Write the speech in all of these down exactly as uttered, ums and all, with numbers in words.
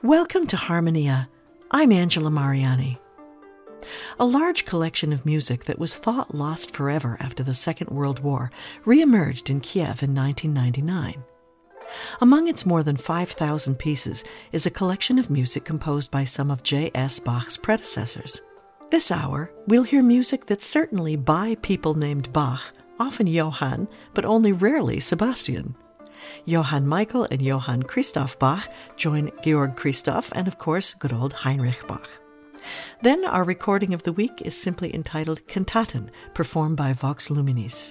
Welcome to Harmonia. I'm Angela Mariani. A large collection of music that was thought lost forever after the Second World War re-emerged in Kiev in nineteen ninety-nine. Among its more than five thousand pieces is a collection of music composed by some of J S Bach's predecessors. This hour, we'll hear music that's certainly by people named Bach, often Johann, but only rarely Sebastian. Johann Michael and Johann Christoph Bach join Georg Christoph and, of course, good old Heinrich Bach. Then our recording of the week is simply entitled Kantaten, performed by Vox Luminis.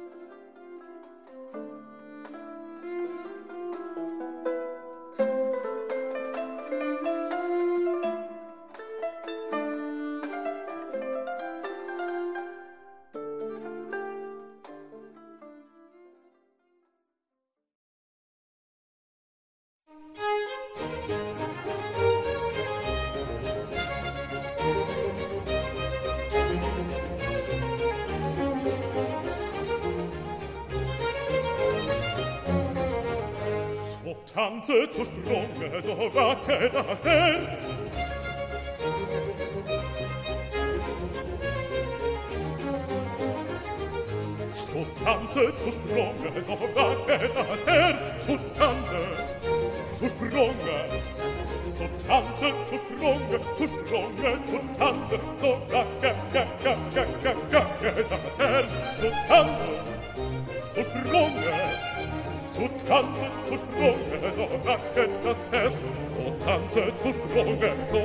Tanze zur Sprünge, so wacke das Herz. So tanze zur Sprünge, so wacke das Herz. So tanze zur Sprünge, so tanze zur Sprünge, zur Sprünge, zur Tanze, so wacke, wacke, wacke, wacke das Herz. So tanze zur Sprünge, so tanze zur Sprünge, so wacke das Herz. So tanze zur Sprünge, so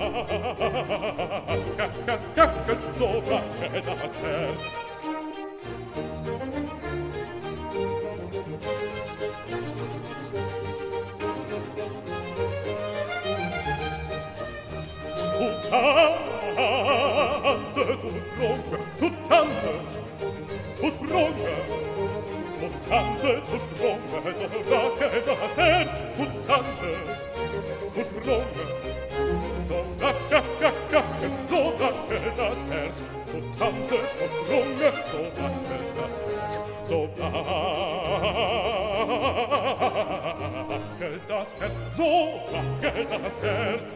wacke, wacke, so wacke das Herz. So tanze zur Sprünge, so tanze zur Sprünge, so tanze zur Sprünge, so wacke das Herz. So tanze zur Sprünge, so wacke, wacke, so wacke das Herz. So tanze zur Sprünge, so wacke das Herz. So wacke das Herz, so wacke das Herz.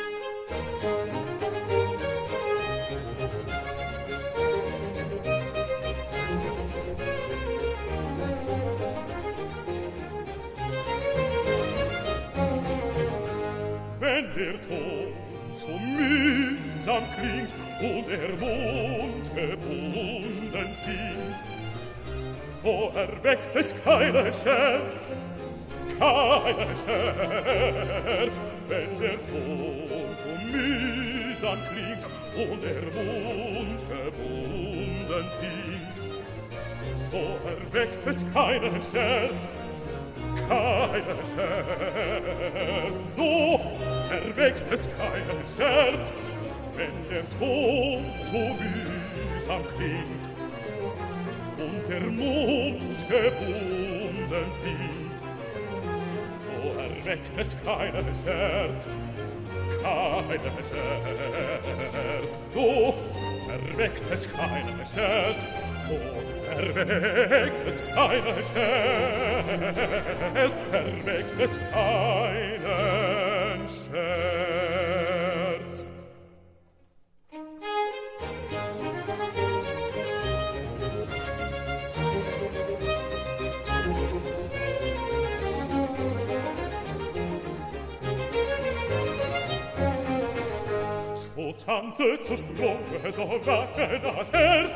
Wenn der Ton so mühsam klingt und der Mund gebunden singt, so erweckt es keine Scherz, keine Scherz. Wenn der Ton so mühsam klingt und der Mund gebunden singt, so erweckt es keine Scherz, keine Scherz, so erweckt es keinen Scherz, wenn der Ton so mühsam klingt und der Mund gebunden singt, so erweckt es keinen Scherz, keine Scherz, so erweckt es keinen Scherz, so erweckt es keinen Scherz, erweckt es keinen Scherz. So tanze zur Sprünge, so wacke das Herz.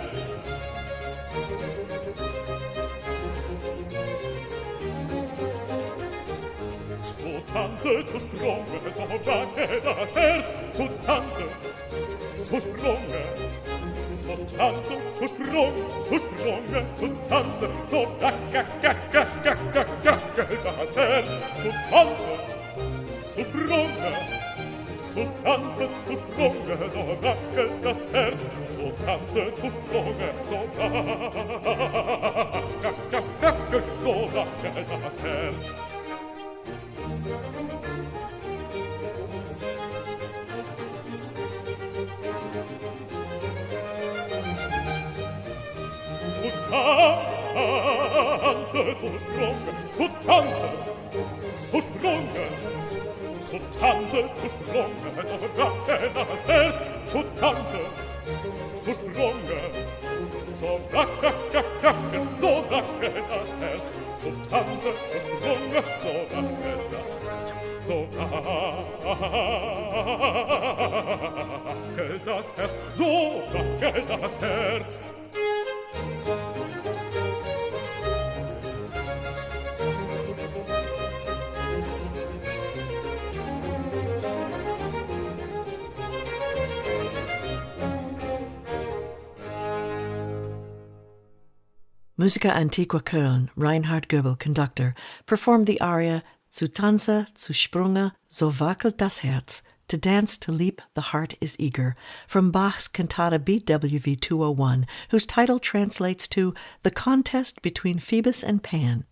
So tanze zur Sprünge, so wacke das Herz. So tanze zur Sprünge, so tanze zur Sprünge, zur Sprünge, so tanze, so wacke, wacke, wacke, wacke das Herz. So tanze zur Sprünge, so tanze zur Sprünge, so wacke das Herz. So tanze zur Sprünge, so wacke, wacke, so wacke das Herz. So tanze zur Sprünge, so tanze zur Sprünge, zu Tanze, zu Sprünge, so racke das Herz, zu Tanze, zu Sprünge, so racke, racke, so racke das Herz, zu Tanze, zu Sprünge, so racke das Herz, so racke das Herz, so racke das Herz. Musica Antiqua Köln, Reinhard Goebel, conductor, performed the aria Zu Tanze, zu Sprünge, so wackelt das Herz, to dance, to leap, the heart is eager, from Bach's cantata B W V two oh one, whose title translates to The Contest Between Phoebus and Pan.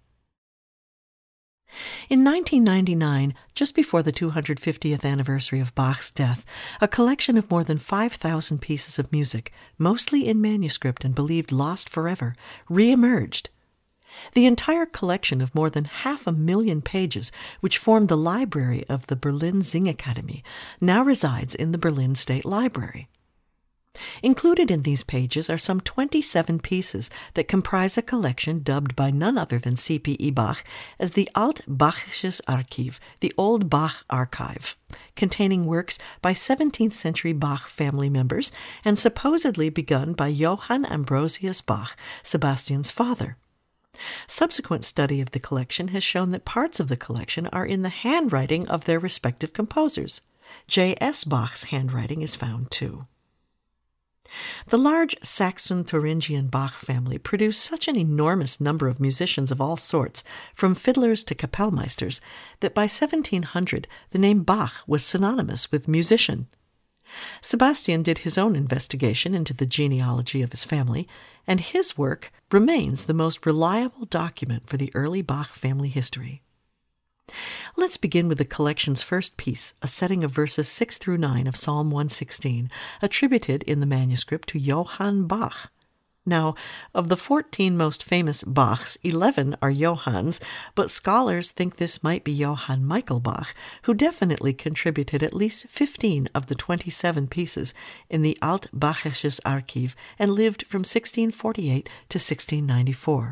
In nineteen ninety-nine, just before the two hundred fiftieth anniversary of Bach's death, a collection of more than five thousand pieces of music, mostly in manuscript and believed lost forever, re-emerged. The entire collection of more than half a million pages, which formed the library of the Berlin Singakademie, now resides in the Berlin State Library. Included in these pages are some twenty-seven pieces that comprise a collection dubbed by none other than C P E Bach as the Alt-Bachisches Archiv, the Old Bach Archive, containing works by seventeenth century Bach family members and supposedly begun by Johann Ambrosius Bach, Sebastian's father. Subsequent study of the collection has shown that parts of the collection are in the handwriting of their respective composers. J S Bach's handwriting is found too. The large Saxon-Thuringian Bach family produced such an enormous number of musicians of all sorts, from fiddlers to Kapellmeisters, that by seventeen hundred the name Bach was synonymous with musician. Sebastian did his own investigation into the genealogy of his family, and his work remains the most reliable document for the early Bach family history. Let's begin with the collection's first piece, a setting of verses six through nine of Psalm one sixteen, attributed in the manuscript to Johann Bach. Now, of the fourteen most famous Bachs, eleven are Johanns, but scholars think this might be Johann Michael Bach, who definitely contributed at least fifteen of the twenty-seven pieces in the Alt-Bachisches Archiv and lived from sixteen forty-eight to sixteen ninety-four.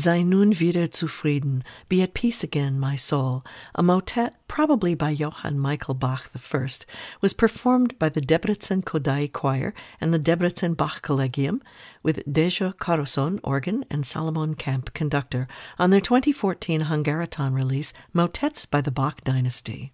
Sei nun wieder zufrieden, Be at Peace Again, My Soul, a motet probably by Johann Michael Bach the First, was performed by the Debrecen Kodai Choir and the Debrecen Bach Collegium with Deja Carosson, organ, and Salomon Camp, conductor, on their twenty fourteen Hungarathon release, Motets by the Bach Dynasty.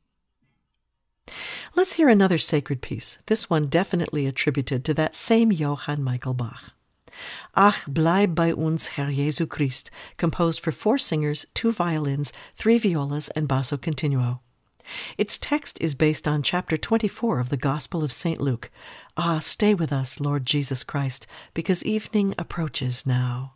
Let's hear another sacred piece, this one definitely attributed to that same Johann Michael Bach. Ach, bleib bei uns, Herr Jesu Christ, composed for four singers, two violins, three violas, and basso continuo. Its text is based on chapter twenty-four of the Gospel of Saint Luke. Ah, stay with us, Lord Jesus Christ, because evening approaches now.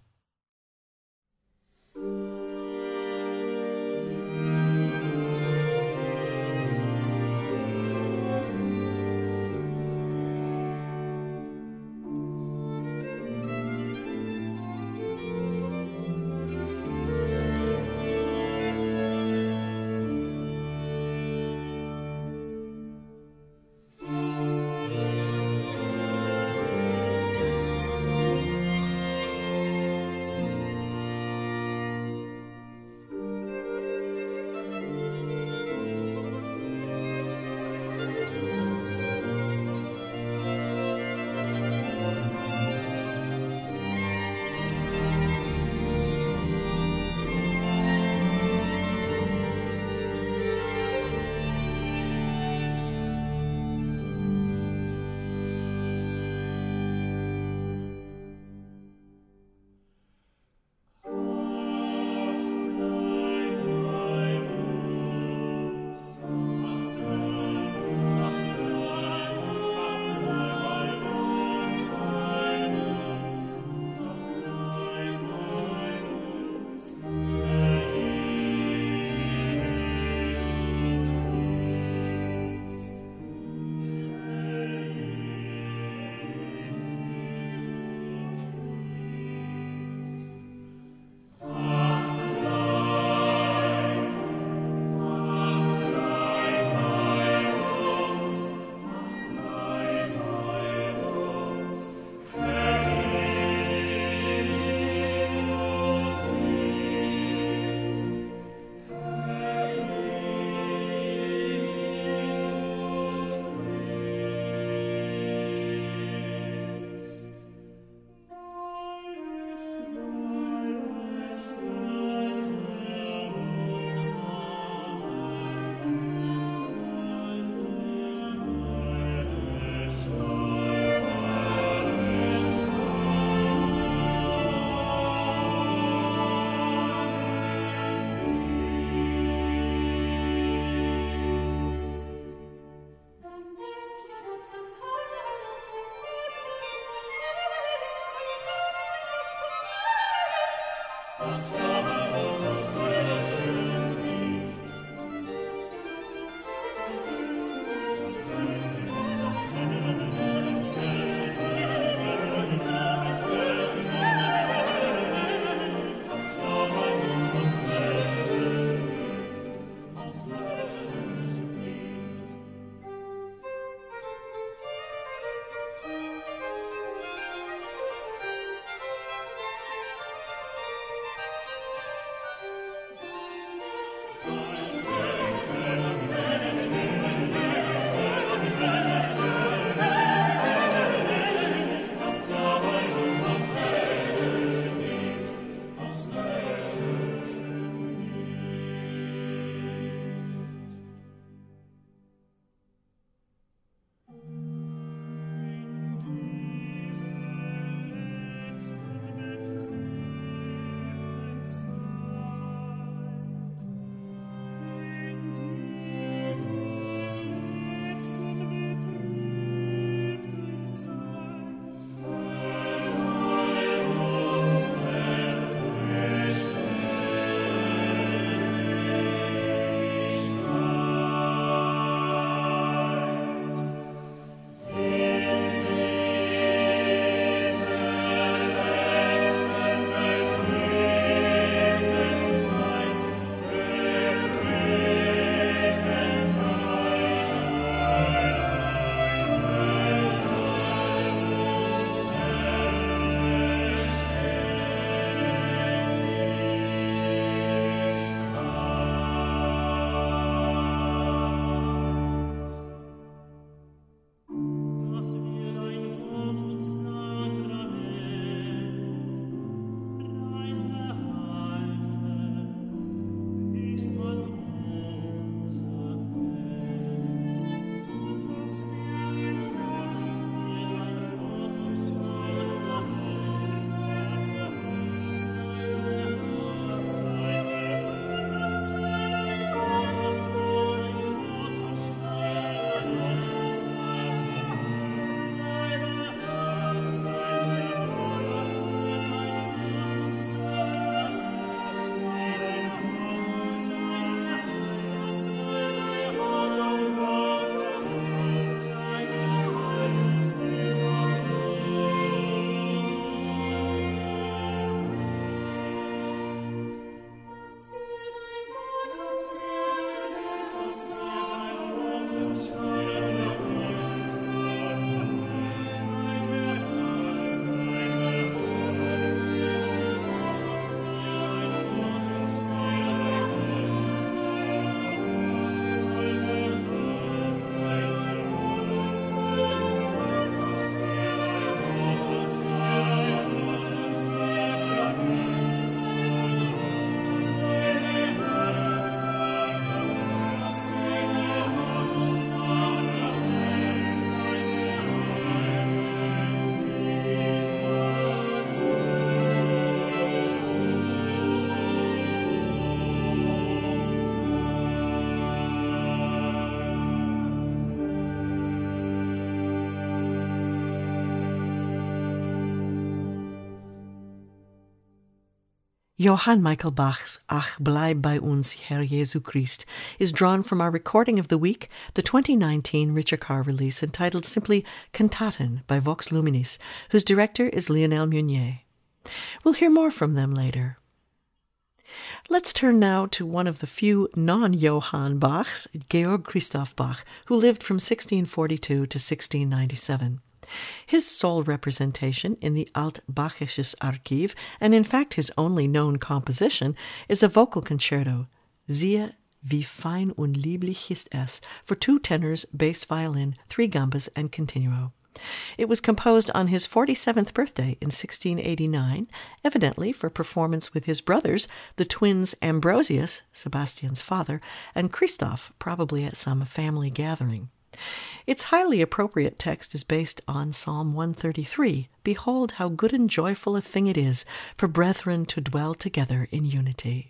Johann Michael Bach's Ach, bleib bei uns, Herr Jesu Christ, is drawn from our recording of the week, the twenty nineteen Richard Carr release entitled simply Kantaten by Vox Luminis, whose director is Lionel Meunier. We'll hear more from them later. Let's turn now to one of the few non-Johann Bachs, Georg Christoph Bach, who lived from sixteen forty-two to sixteen ninety-seven. His sole representation in the Altbachisches Archiv, and in fact his only known composition, is a vocal concerto, Siehe, wie fein und lieblich ist es, for two tenors, bass violin, three gambas, and continuo. It was composed on his forty-seventh birthday in sixteen eighty-nine, evidently for performance with his brothers, the twins Ambrosius, Sebastian's father, and Christoph, probably at some family gathering. Its highly appropriate text is based on Psalm one thirty-three, Behold how good and joyful a thing it is for brethren to dwell together in unity.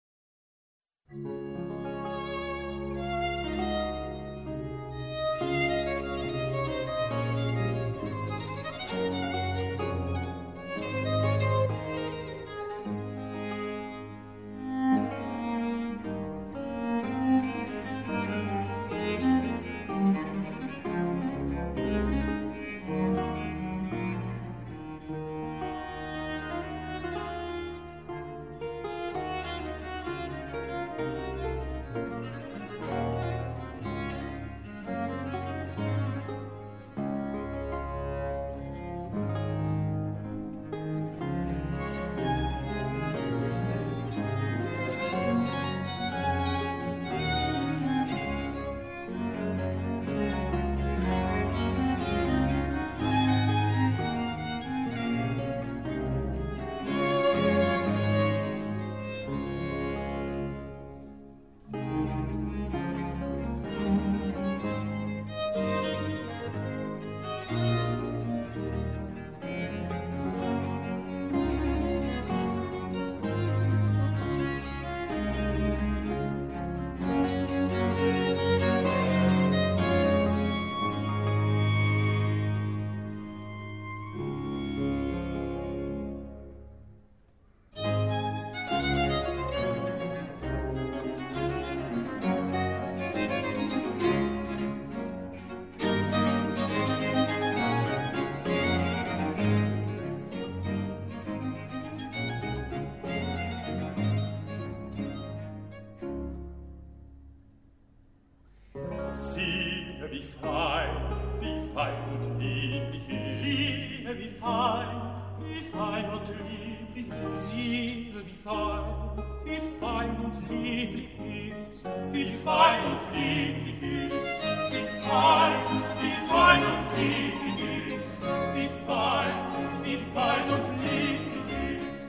Siehe, wie fein, wie fein und lieblich ist. Siehe, wie fein, wie fein und lieblich ist. Siehe, wie fein, wie fein und lieblich ist. Wie fein und lieblich ist. Wie fein, wie fein und lieblich ist. Wie fein, wie fein und lieblich ist.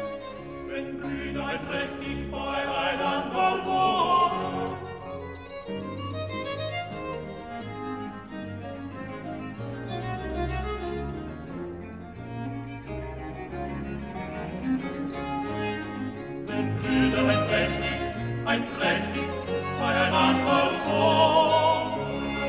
Wenn Brüder einträchtig beieinander wohnen, einträchtig beieinander wohnen.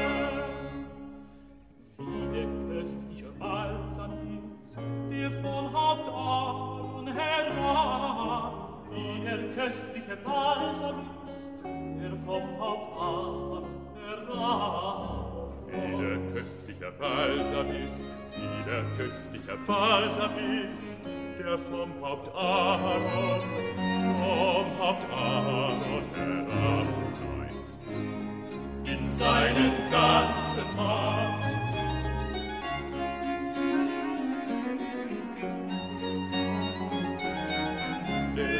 Wie der köstliche Balsam ist, der von Haupt an herab. Wie der köstliche Balsam ist, der vom Haupt an herab. Wie der köstliche Balsam ist, wie der köstliche Balsam ist, der vom Haupt Aaron, vom Haupt Aaron herabfließt, in seinen ganzen Macht. Der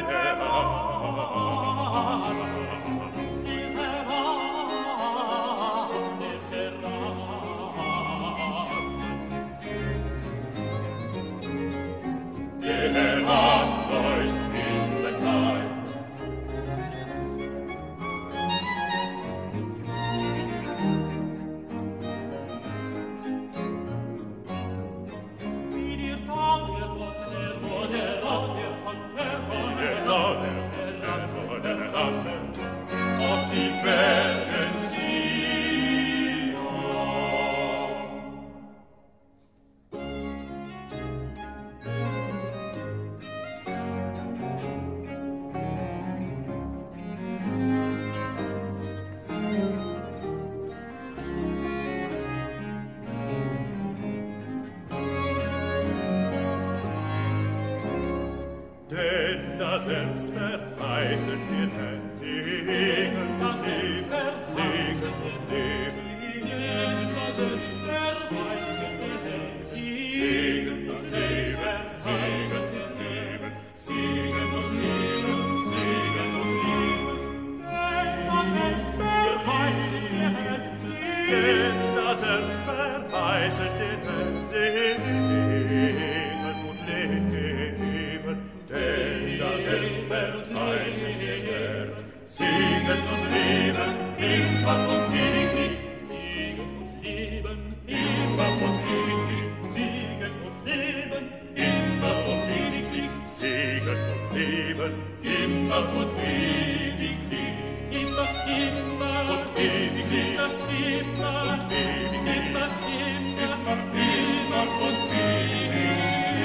Herab, der Herab, der Herab, der Herab fließt in sein Leib. Wie der Tag, der von der, der Tag, der von der, der Tag, der von der, der daselbst verheißen wir Segen, daselbst verheißen wir Leben, daselbst verheißen wir Segen und Leben, Segen und Leben, Segen und Leben, Segen und Leben. Daselbst verheißen wir Segen, daselbst verheißen wir Segen und Leben, denn daselbst verheißen wir Segen und Leben, immer und ewiglich. Segen und Leben, immer und ewiglich. Segen und Leben, immer und ewiglich. Segen und Leben, immer und ewiglich. Immer, immer und ewiglich. Immer, immer und ewiglich. Immer, immer, immer und ewiglich.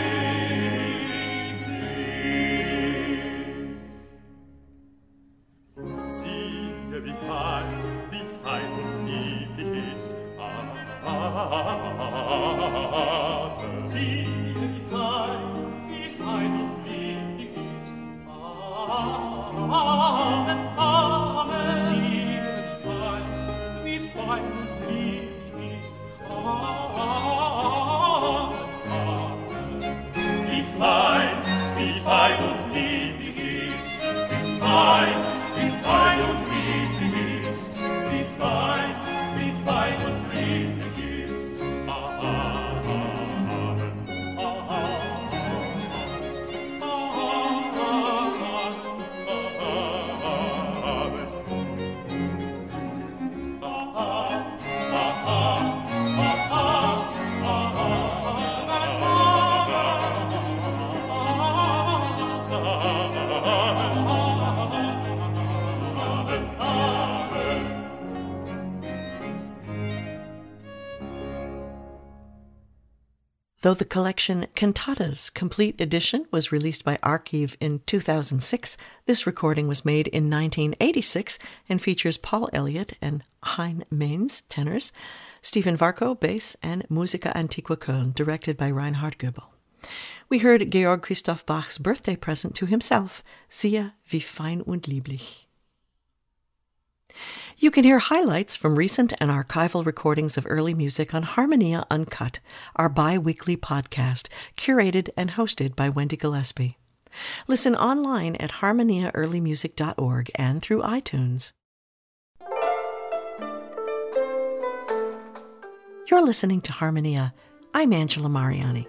Siehe, wie fein, wie fein und lieblich ist. Amen. Siehe, wie fein, wie fein und lieblich ist. Amen, Amen. Siehe, wie fein, wie fein und lieblich ist. Amen, Amen. Wie fein, wie fein und lieblich ist. Wie fein, wie fein und lieblich ist. Wie fein, wie fein und lieblich ist. Amen. Though the collection Cantatas Complete Edition was released by Archive in two thousand six, this recording was made in nineteen eighty-six and features Paul Elliott and Hein Mains, tenors, Stephen Varco, bass, and Musica Antiqua Köln, directed by Reinhard Goebel. We heard Georg Christoph Bach's birthday present to himself, Siehe, wie fein und lieblich. You can hear highlights from recent and archival recordings of early music on Harmonia Uncut, our bi-weekly podcast, curated and hosted by Wendy Gillespie. Listen online at harmonia early music dot org and through iTunes. You're listening to Harmonia. I'm Angela Mariani.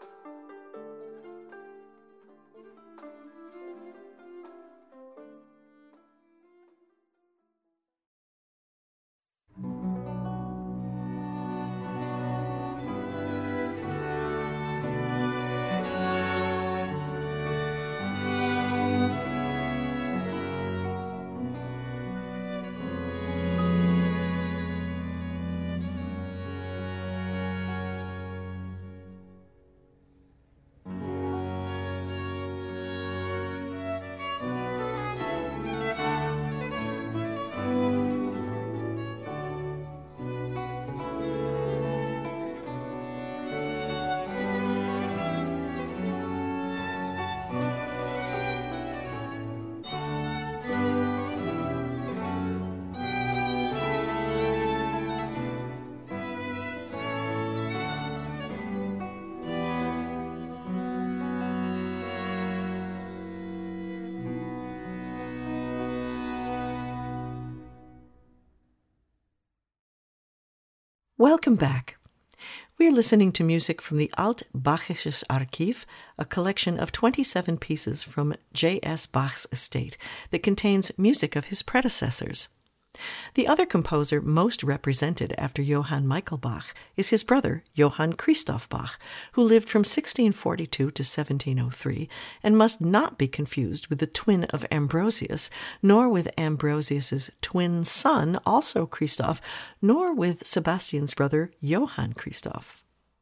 Welcome back. We are listening to music from the Alt-Bachisches Archiv, a collection of twenty-seven pieces from J S Bach's estate that contains music of his predecessors. The other composer most represented after Johann Michael Bach is his brother, Johann Christoph Bach, who lived from sixteen forty-two to seventeen oh three and must not be confused with the twin of Ambrosius, nor with Ambrosius's twin son, also Christoph, nor with Sebastian's brother, Johann Christoph.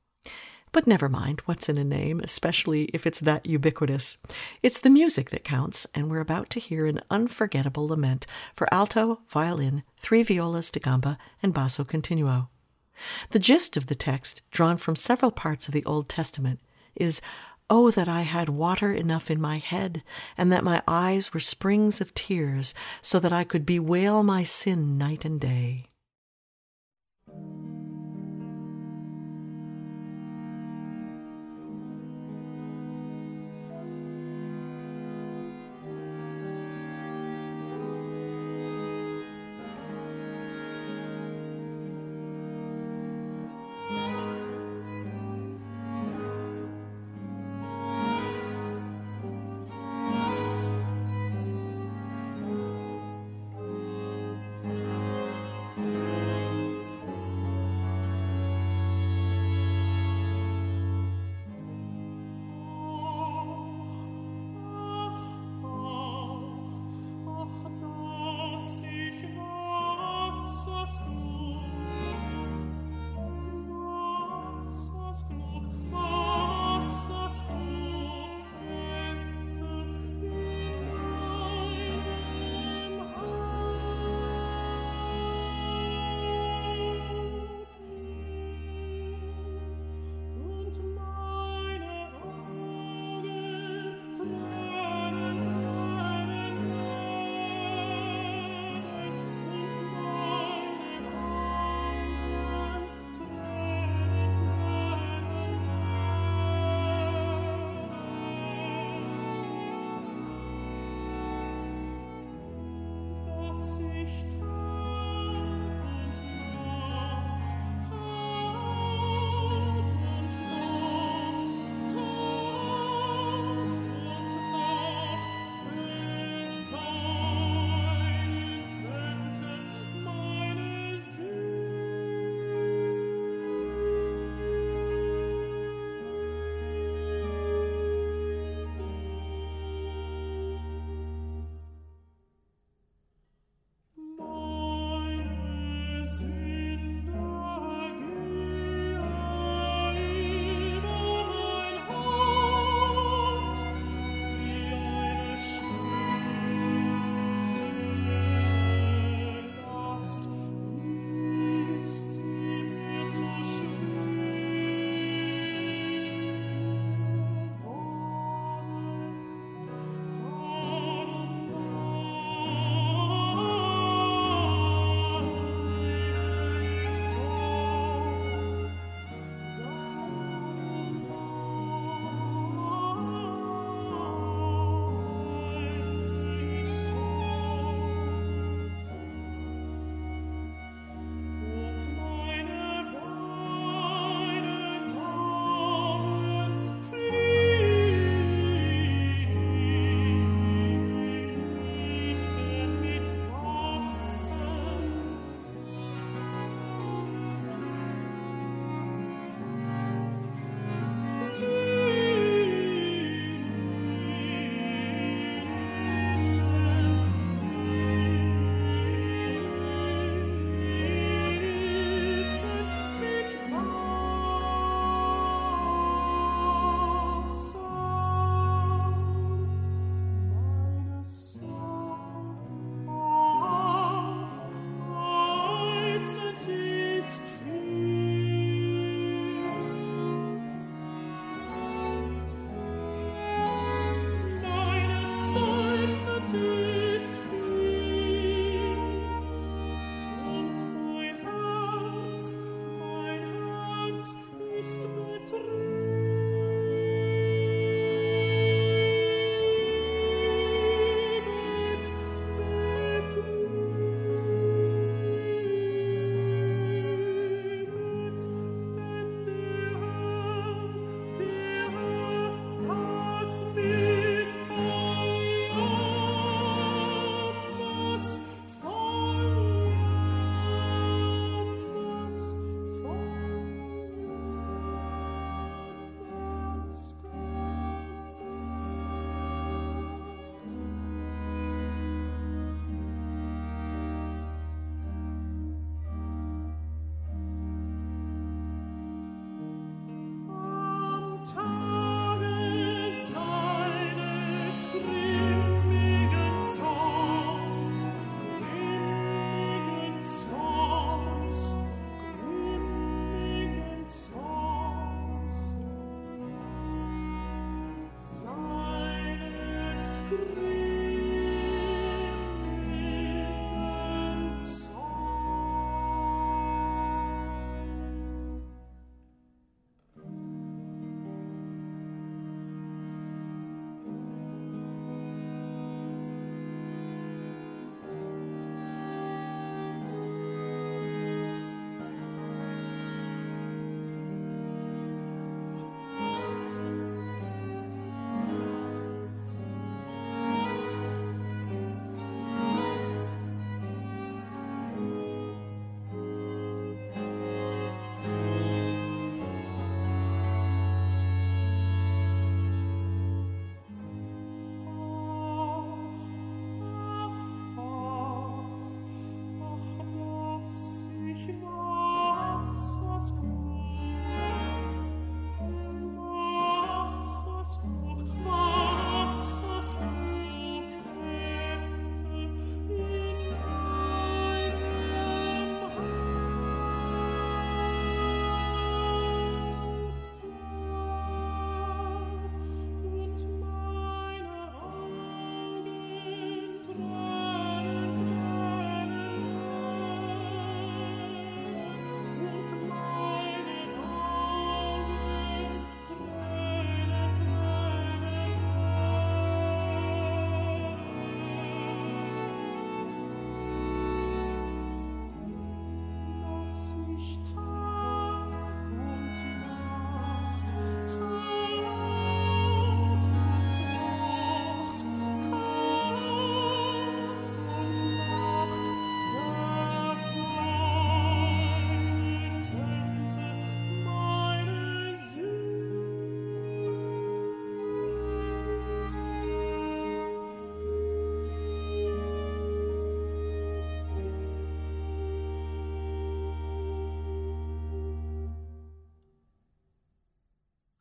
But never mind what's in a name, especially if it's that ubiquitous. It's the music that counts, and we're about to hear an unforgettable lament for alto, violin, three violas da gamba, and basso continuo. The gist of the text, drawn from several parts of the Old Testament, is, Oh, that I had water enough in my head, and that my eyes were springs of tears, so that I could bewail my sin night and day.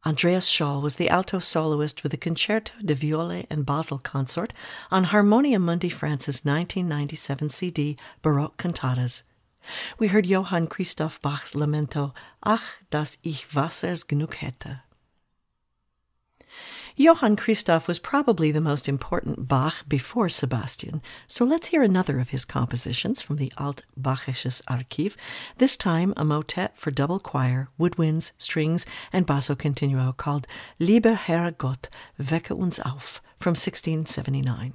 Andreas Scholl was the alto soloist with the Concerto de Viole and Basel Consort on Harmonia Mundi France's nineteen ninety-seven C D Baroque Cantatas. We heard Johann Christoph Bach's lamento Ach, dass ich Wassers genug hätte. Johann Christoph was probably the most important Bach before Sebastian, so let's hear another of his compositions from the Altbachisches Archiv, this time a motet for double choir, woodwinds, strings, and basso continuo called Lieber Herr Gott, wecke uns auf, from sixteen seventy-nine.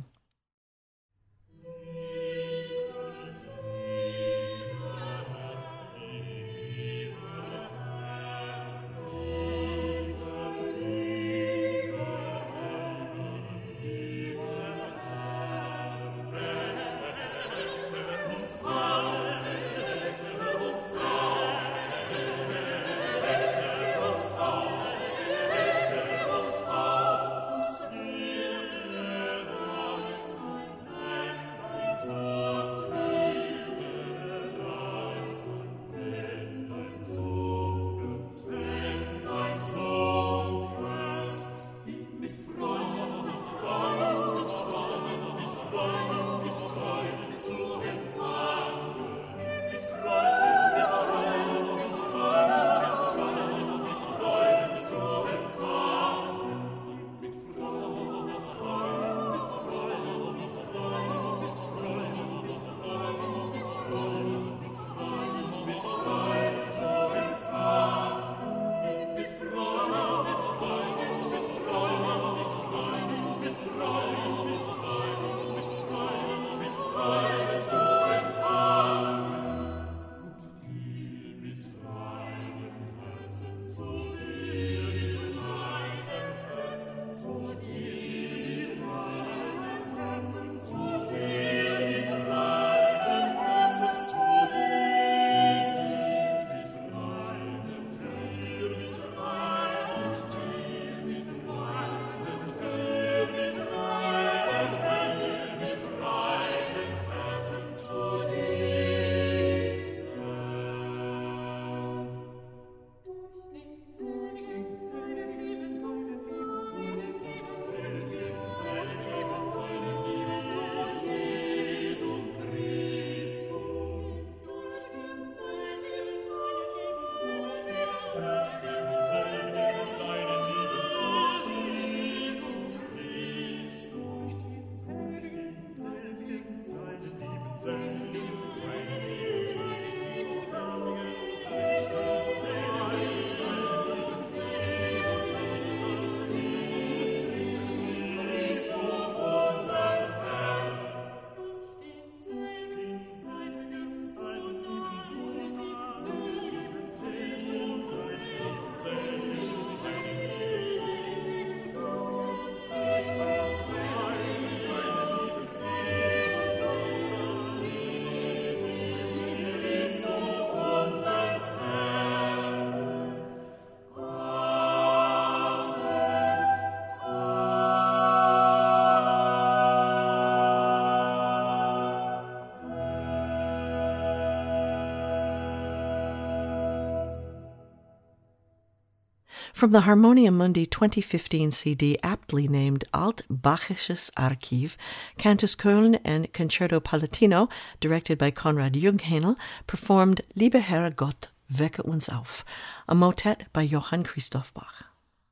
From the Harmonia Mundi twenty fifteen C D aptly named Altbachisches Archiv, Cantus Köln and Concerto Palatino, directed by Konrad Junghänel, performed Lieber Herr Gott, wecke uns auf, a motet by Johann Christoph Bach.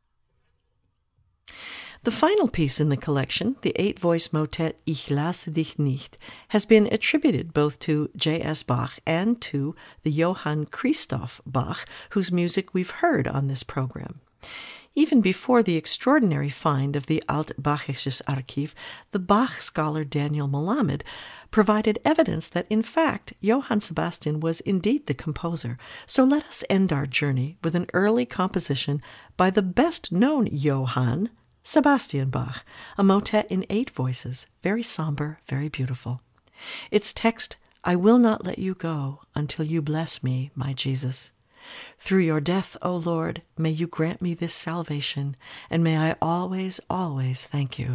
The final piece in the collection, the eight-voice motet Ich lasse dich nicht, has been attributed both to J S Bach and to the Johann Christoph Bach, whose music we've heard on this program. Even before the extraordinary find of the Altbachisches Archiv, the Bach scholar Daniel Melamed provided evidence that, in fact, Johann Sebastian was indeed the composer. So let us end our journey with an early composition by the best-known Johann, Sebastian Bach, a motet in eight voices, very somber, very beautiful. Its text, I will not let you go until you bless me, my Jesus. Through your death, O Lord, may you grant me this salvation, and may I always, always thank you.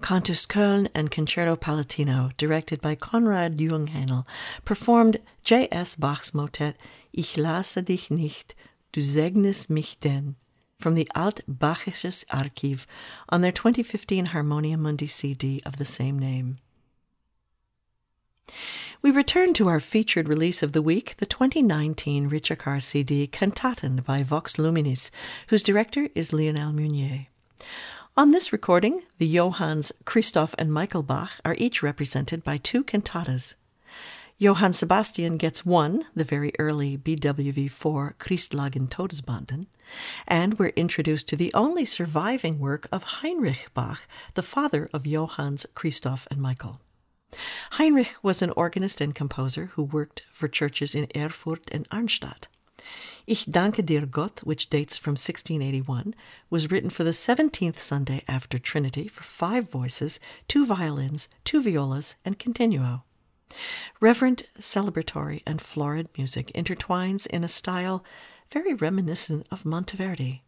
Cantus Köln and Concerto Palatino, directed by Konrad Jungheinl, performed J S Bach's motet Ich lasse dich nicht, du segnest mich denn, from the Altbachisches Archiv on their twenty fifteen Harmonia Mundi C D of the same name. We return to our featured release of the week, the twenty nineteen Ritschekar C D Kantaten by Vox Luminis, whose director is Lionel Meunier. On this recording, the Johanns Christoph and Michael Bach are each represented by two cantatas. Johann Sebastian gets one, the very early B W V four Christlagen Todesbanden, and we're introduced to the only surviving work of Heinrich Bach, the father of Johanns Christoph and Michael. Heinrich was an organist and composer who worked for churches in Erfurt and Arnstadt. Ich danke dir Gott, which dates from sixteen eighty-one, was written for the seventeenth Sunday after Trinity for five voices, two violins, two violas, and continuo. Reverent, celebratory, and florid music intertwines in a style very reminiscent of Monteverdi.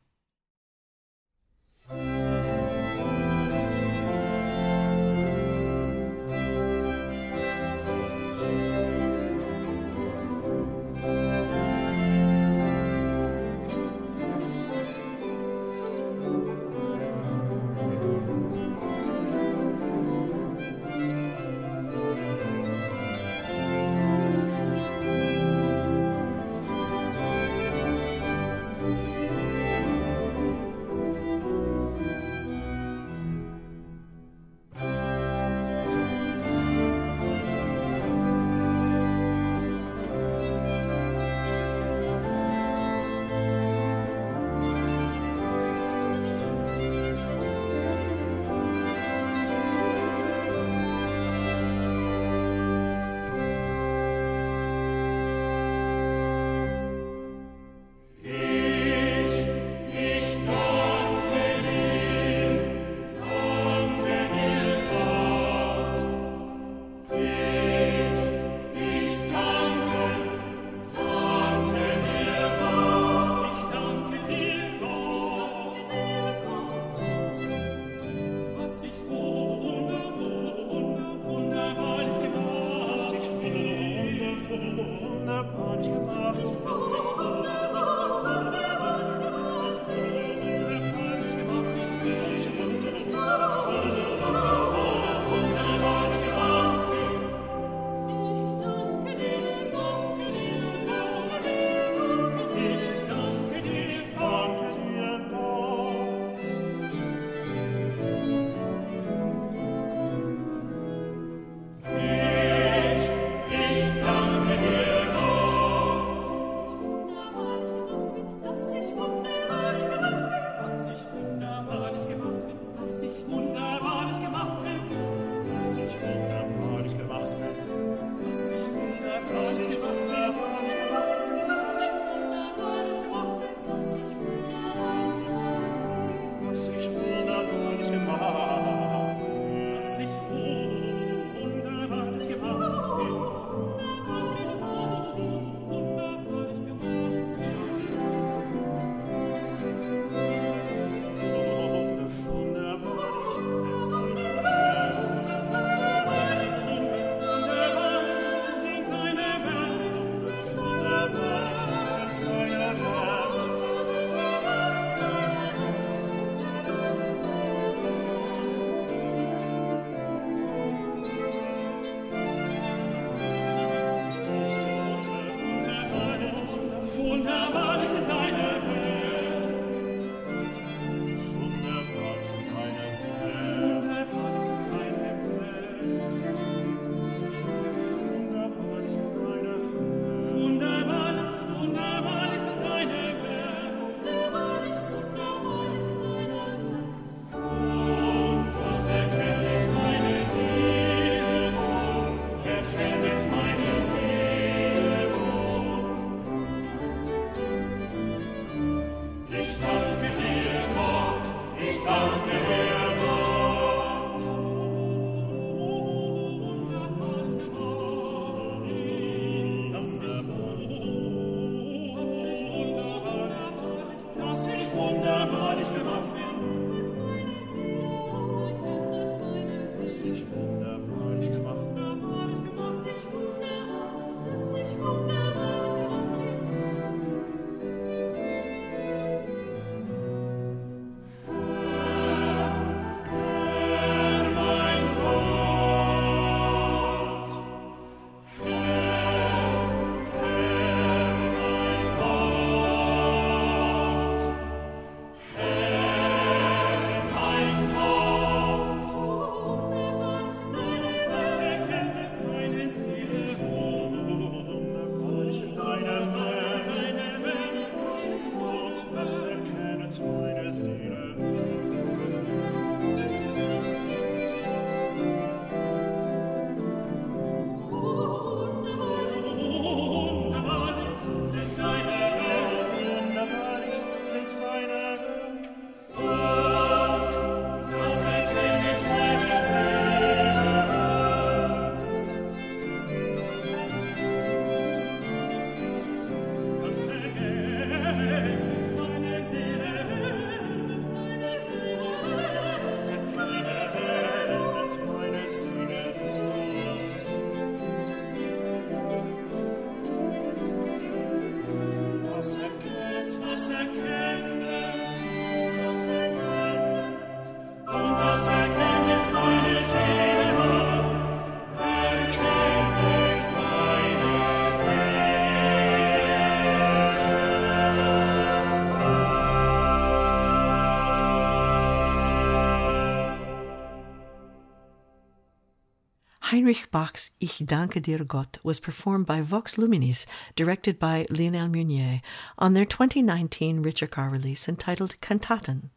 Heinrich Bach's Ich danke dir, Gott was performed by Vox Luminis, directed by Lionel Meunier, on their twenty nineteen Ritchie-Carr release entitled Kantaten.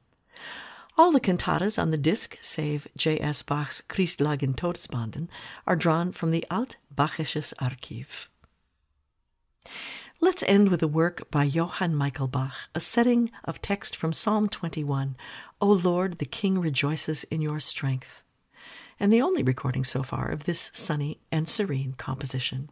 All the cantatas on the disc, save J S Bach's Christlagen Todesbanden, are drawn from the Alt-Bachisches Archiv. Let's end with a work by Johann Michael Bach, a setting of text from Psalm twenty-one, O Lord, the King rejoices in your strength, and the only recording so far of this sunny and serene composition.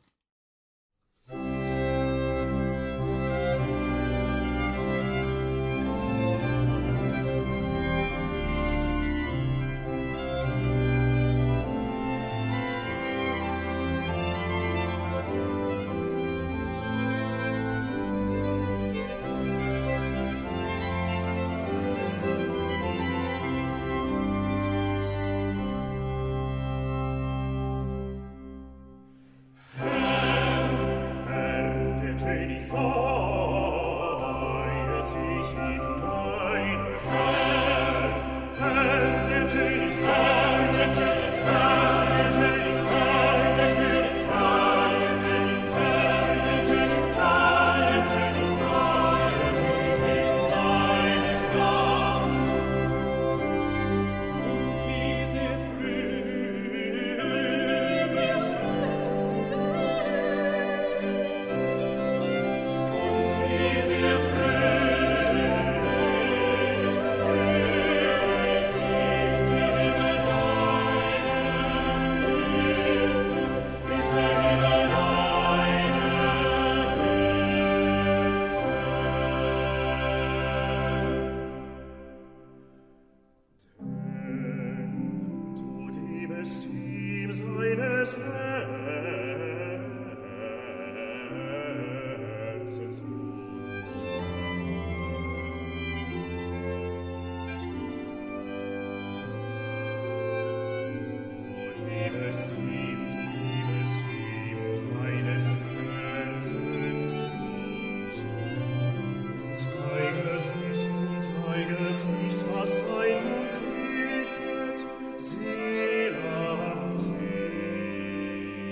Seela, Seela.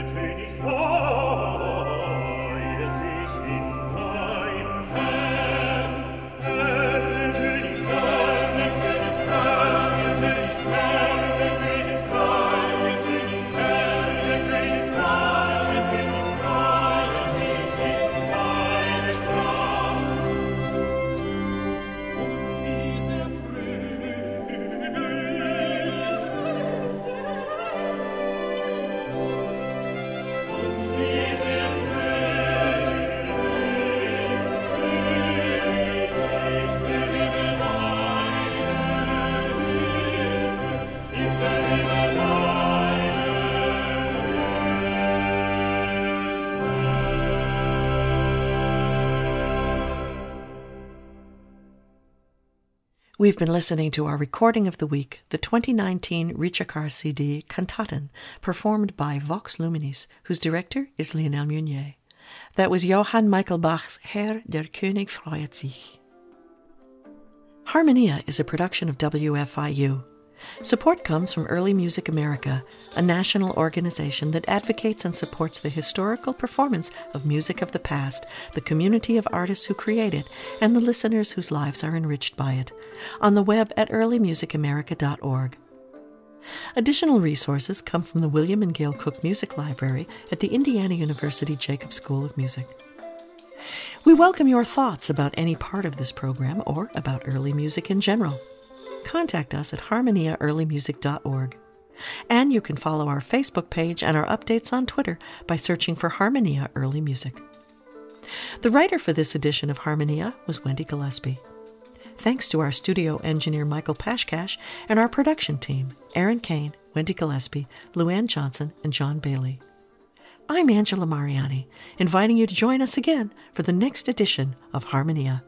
We've been listening to our recording of the week, the twenty nineteen Ritschekar C D Kantaten, performed by Vox Luminis, whose director is Lionel Meunier. That was Johann Michael Bach's Herr der König freut sich. Harmonia is a production of W F I U. Support comes from Early Music America, a national organization that advocates and supports the historical performance of music of the past, the community of artists who create it, and the listeners whose lives are enriched by it, on the web at early music america dot org. Additional resources come from the William and Gail Cook Music Library at the Indiana University Jacobs School of Music. We welcome your thoughts about any part of this program or about early music in general. Contact us at harmonia early music dot org. And you can follow our Facebook page and our updates on Twitter by searching for Harmonia Early Music. The writer for this edition of Harmonia was Wendy Gillespie. Thanks to our studio engineer Michael Pashkash and our production team, Aaron Kane, Wendy Gillespie, Luann Johnson, and John Bailey. I'm Angela Mariani, inviting you to join us again for the next edition of Harmonia.